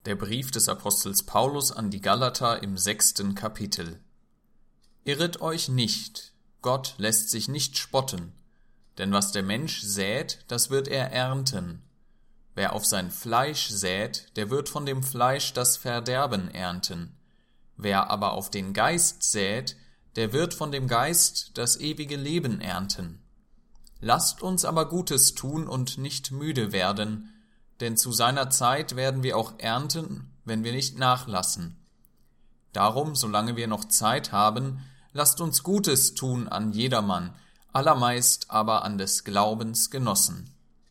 Der Brief des Apostels Paulus an die Galater im 6. Kapitel. Irret euch nicht, Gott lässt sich nicht spotten, denn was der Mensch sät, das wird er ernten. Wer auf sein Fleisch sät, der wird von dem Fleisch das Verderben ernten. Wer aber auf den Geist sät, der wird von dem Geist das ewige Leben ernten. Lasst uns aber Gutes tun und nicht müde werden, denn zu seiner Zeit werden wir auch ernten, wenn wir nicht nachlassen. Darum, solange wir noch Zeit haben, lasst uns Gutes tun an jedermann, allermeist aber an des Glaubens Genossen.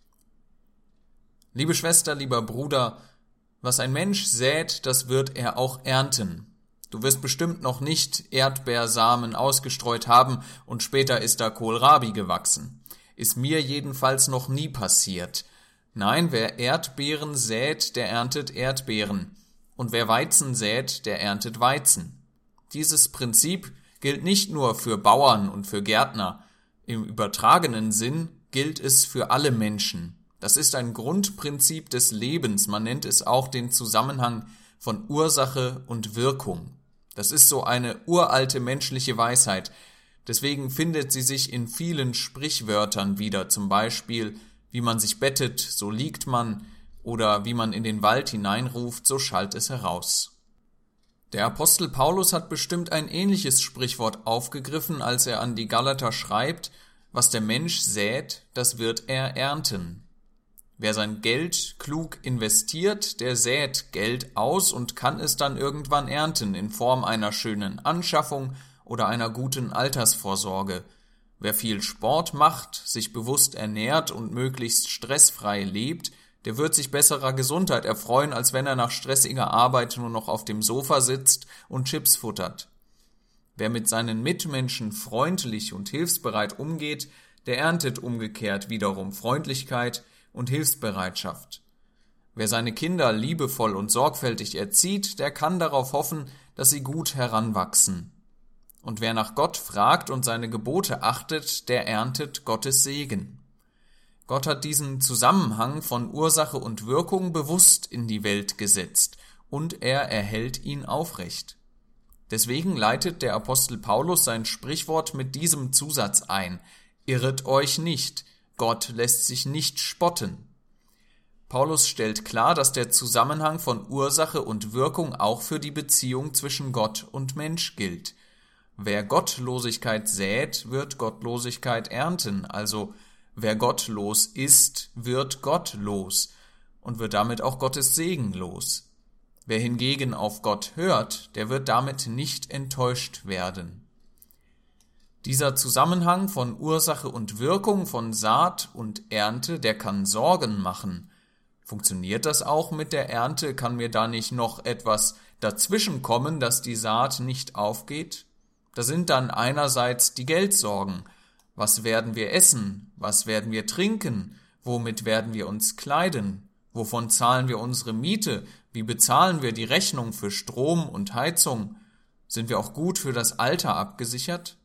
Liebe Schwester, lieber Bruder, was ein Mensch sät, das wird er auch ernten. Du wirst bestimmt noch nicht Erdbeersamen ausgestreut haben und später ist da Kohlrabi gewachsen. Ist mir jedenfalls noch nie passiert. Nein, wer Erdbeeren sät, der erntet Erdbeeren. Und wer Weizen sät, der erntet Weizen. Dieses Prinzip gilt nicht nur für Bauern und für Gärtner. Im übertragenen Sinn gilt es für alle Menschen. Das ist ein Grundprinzip des Lebens. Man nennt es auch den Zusammenhang von Ursache und Wirkung. Das ist so eine uralte menschliche Weisheit. Deswegen findet sie sich in vielen Sprichwörtern wieder, zum Beispiel: Wie man sich bettet, so liegt man, oder wie man in den Wald hineinruft, so schallt es heraus. Der Apostel Paulus hat bestimmt ein ähnliches Sprichwort aufgegriffen, als er an die Galater schreibt: Was der Mensch sät, das wird er ernten. Wer sein Geld klug investiert, der sät Geld aus und kann es dann irgendwann ernten in Form einer schönen Anschaffung oder einer guten Altersvorsorge. Wer viel Sport macht, sich bewusst ernährt und möglichst stressfrei lebt, der wird sich besserer Gesundheit erfreuen, als wenn er nach stressiger Arbeit nur noch auf dem Sofa sitzt und Chips futtert. Wer mit seinen Mitmenschen freundlich und hilfsbereit umgeht, der erntet umgekehrt wiederum Freundlichkeit und Hilfsbereitschaft. Wer seine Kinder liebevoll und sorgfältig erzieht, der kann darauf hoffen, dass sie gut heranwachsen. Und wer nach Gott fragt und seine Gebote achtet, der erntet Gottes Segen. Gott hat diesen Zusammenhang von Ursache und Wirkung bewusst in die Welt gesetzt und er erhält ihn aufrecht. Deswegen leitet der Apostel Paulus sein Sprichwort mit diesem Zusatz ein: Irret euch nicht, Gott lässt sich nicht spotten. Paulus stellt klar, dass der Zusammenhang von Ursache und Wirkung auch für die Beziehung zwischen Gott und Mensch gilt. Wer Gottlosigkeit sät, wird Gottlosigkeit ernten, also wer gottlos ist, wird gottlos und wird damit auch Gottes Segen los. Wer hingegen auf Gott hört, der wird damit nicht enttäuscht werden. Dieser Zusammenhang von Ursache und Wirkung, von Saat und Ernte, der kann Sorgen machen. Funktioniert das auch mit der Ernte? Kann mir da nicht noch etwas dazwischen kommen, dass die Saat nicht aufgeht? Da sind dann einerseits die Geldsorgen. Was werden wir essen? Was werden wir trinken? Womit werden wir uns kleiden? Wovon zahlen wir unsere Miete? Wie bezahlen wir die Rechnung für Strom und Heizung? Sind wir auch gut für das Alter abgesichert?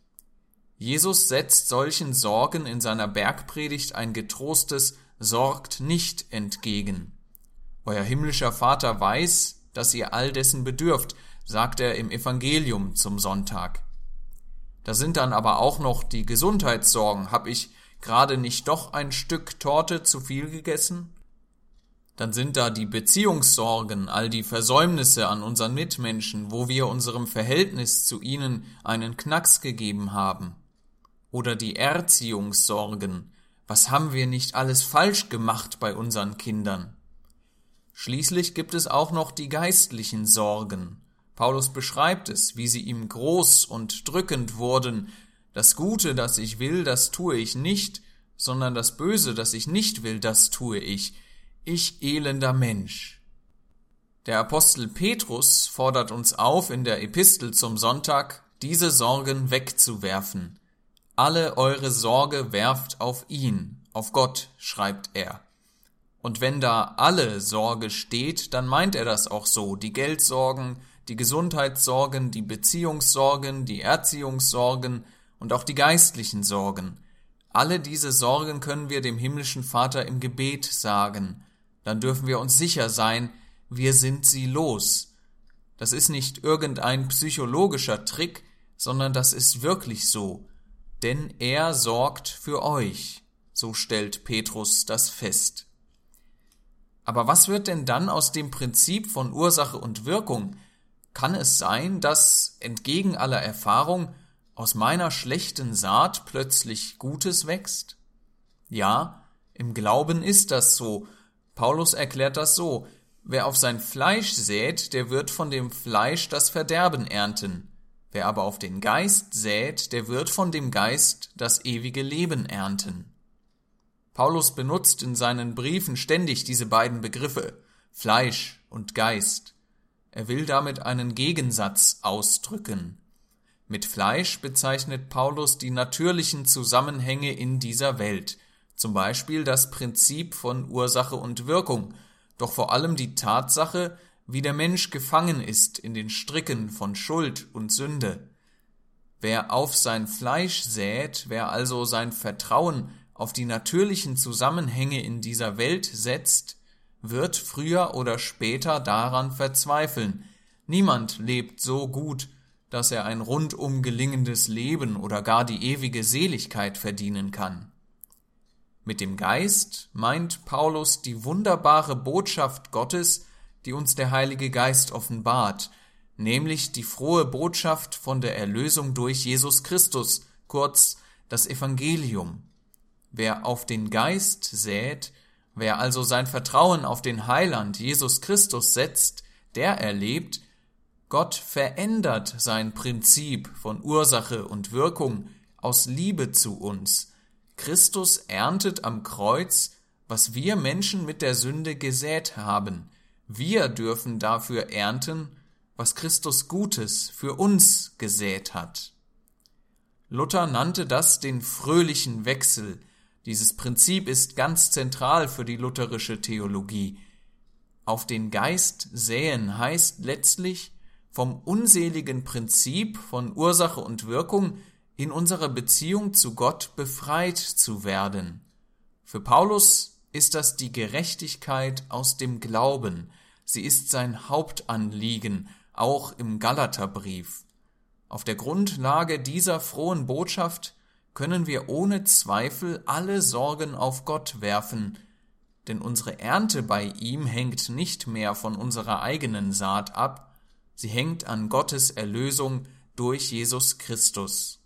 Jesus setzt solchen Sorgen in seiner Bergpredigt ein getrostes Sorgt nicht entgegen. Euer himmlischer Vater weiß, dass ihr all dessen bedürft, sagt er im Evangelium zum Sonntag. Da sind dann aber auch noch die Gesundheitssorgen. Hab ich gerade nicht doch ein Stück Torte zu viel gegessen? Dann sind da die Beziehungssorgen, all die Versäumnisse an unseren Mitmenschen, wo wir unserem Verhältnis zu ihnen einen Knacks gegeben haben. Oder die Erziehungssorgen. Was haben wir nicht alles falsch gemacht bei unseren Kindern? Schließlich gibt es auch noch die geistlichen Sorgen. Paulus beschreibt es, wie sie ihm groß und drückend wurden. Das Gute, das ich will, das tue ich nicht, sondern das Böse, das ich nicht will, das tue ich. Ich elender Mensch. Der Apostel Petrus fordert uns auf, in der Epistel zum Sonntag diese Sorgen wegzuwerfen. Alle eure Sorge werft auf ihn, auf Gott, schreibt er. Und wenn da alle Sorge steht, dann meint er das auch so. Die Geldsorgen, die Gesundheitssorgen, die Beziehungssorgen, die Erziehungssorgen und auch die geistlichen Sorgen. Alle diese Sorgen können wir dem himmlischen Vater im Gebet sagen. Dann dürfen wir uns sicher sein, wir sind sie los. Das ist nicht irgendein psychologischer Trick, sondern das ist wirklich so. Denn er sorgt für euch, so stellt Petrus das fest. Aber was wird denn dann aus dem Prinzip von Ursache und Wirkung? Kann es sein, dass, entgegen aller Erfahrung, aus meiner schlechten Saat plötzlich Gutes wächst? Ja, im Glauben ist das so. Paulus erklärt das so: Wer auf sein Fleisch sät, der wird von dem Fleisch das Verderben ernten. Wer aber auf den Geist sät, der wird von dem Geist das ewige Leben ernten. Paulus benutzt in seinen Briefen ständig diese beiden Begriffe, Fleisch und Geist. Er will damit einen Gegensatz ausdrücken. Mit Fleisch bezeichnet Paulus die natürlichen Zusammenhänge in dieser Welt, zum Beispiel das Prinzip von Ursache und Wirkung, doch vor allem die Tatsache, wie der Mensch gefangen ist in den Stricken von Schuld und Sünde. Wer auf sein Fleisch sät, wer also sein Vertrauen auf die natürlichen Zusammenhänge in dieser Welt setzt, wird früher oder später daran verzweifeln. Niemand lebt so gut, dass er ein rundum gelingendes Leben oder gar die ewige Seligkeit verdienen kann. Mit dem Geist meint Paulus die wunderbare Botschaft Gottes, die uns der Heilige Geist offenbart, nämlich die frohe Botschaft von der Erlösung durch Jesus Christus, kurz das Evangelium. Wer auf den Geist sät, wer also sein Vertrauen auf den Heiland Jesus Christus setzt, der erlebt, Gott verändert sein Prinzip von Ursache und Wirkung aus Liebe zu uns. Christus erntet am Kreuz, was wir Menschen mit der Sünde gesät haben. Wir dürfen dafür ernten, was Christus Gutes für uns gesät hat. Luther nannte das den fröhlichen Wechsel. Dieses Prinzip ist ganz zentral für die lutherische Theologie. Auf den Geist säen heißt letztlich, vom unseligen Prinzip von Ursache und Wirkung in unserer Beziehung zu Gott befreit zu werden. Für Paulus ist das die Gerechtigkeit aus dem Glauben. Sie ist sein Hauptanliegen, auch im Galaterbrief. Auf der Grundlage dieser frohen Botschaft können wir ohne Zweifel alle Sorgen auf Gott werfen, denn unsere Ernte bei ihm hängt nicht mehr von unserer eigenen Saat ab, sie hängt an Gottes Erlösung durch Jesus Christus.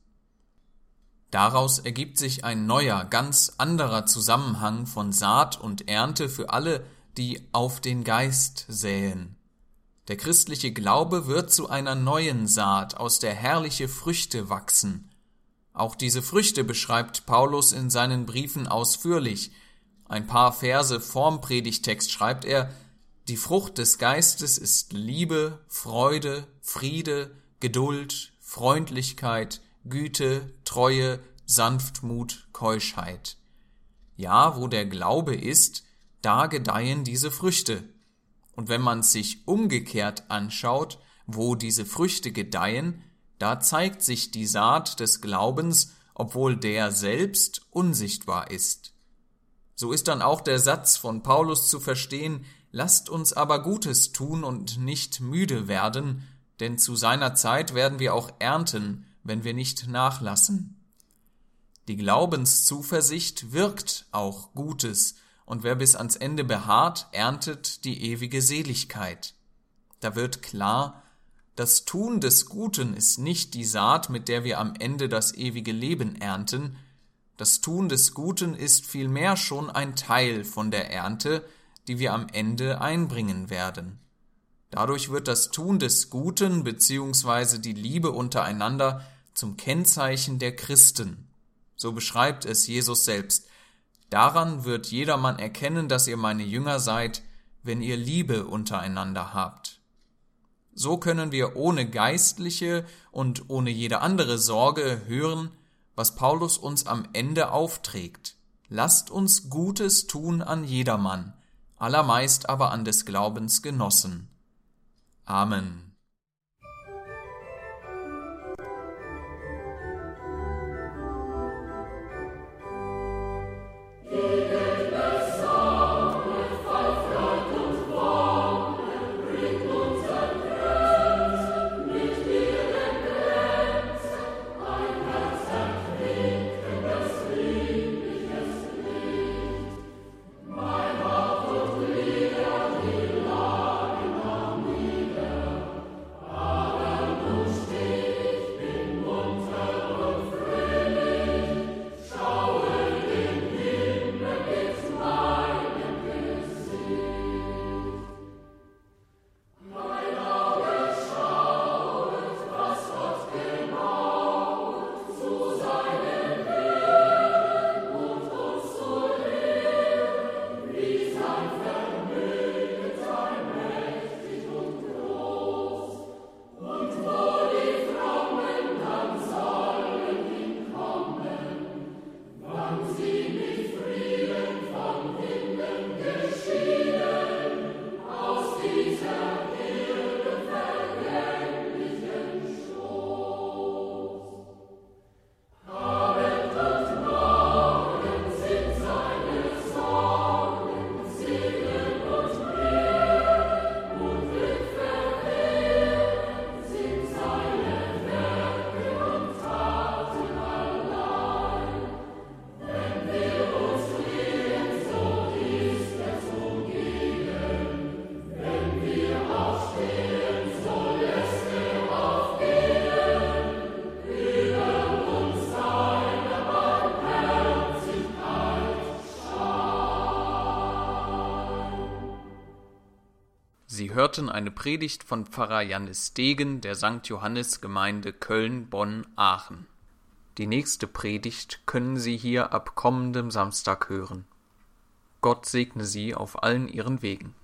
Daraus ergibt sich ein neuer, ganz anderer Zusammenhang von Saat und Ernte für alle, die auf den Geist säen. Der christliche Glaube wird zu einer neuen Saat, aus der herrliche Früchte wachsen. Auch diese Früchte beschreibt Paulus in seinen Briefen ausführlich. Ein paar Verse vorm Predigtext schreibt er: Die Frucht des Geistes ist Liebe, Freude, Friede, Geduld, Freundlichkeit, Güte, Treue, Sanftmut, Keuschheit. Ja, wo der Glaube ist, da gedeihen diese Früchte. Und wenn man sich umgekehrt anschaut, wo diese Früchte gedeihen, da zeigt sich die Saat des Glaubens, obwohl der selbst unsichtbar ist. So ist dann auch der Satz von Paulus zu verstehen: Lasst uns aber Gutes tun und nicht müde werden, denn zu seiner Zeit werden wir auch ernten, wenn wir nicht nachlassen. Die Glaubenszuversicht wirkt auch Gutes, und wer bis ans Ende beharrt, erntet die ewige Seligkeit. Da wird klar, das Tun des Guten ist nicht die Saat, mit der wir am Ende das ewige Leben ernten. Das Tun des Guten ist vielmehr schon ein Teil von der Ernte, die wir am Ende einbringen werden. Dadurch wird das Tun des Guten bzw. die Liebe untereinander zum Kennzeichen der Christen. So beschreibt es Jesus selbst: Daran wird jedermann erkennen, dass ihr meine Jünger seid, wenn ihr Liebe untereinander habt. So können wir ohne geistliche und ohne jede andere Sorge hören, was Paulus uns am Ende aufträgt. Lasst uns Gutes tun an jedermann, allermeist aber an des Glaubens Genossen. Amen. Sie hörten eine Predigt von Pfarrer Jannis Degen der St. Johannes Gemeinde Köln-Bonn-Aachen. Die nächste Predigt können Sie hier ab kommendem Samstag hören. Gott segne Sie auf allen Ihren Wegen.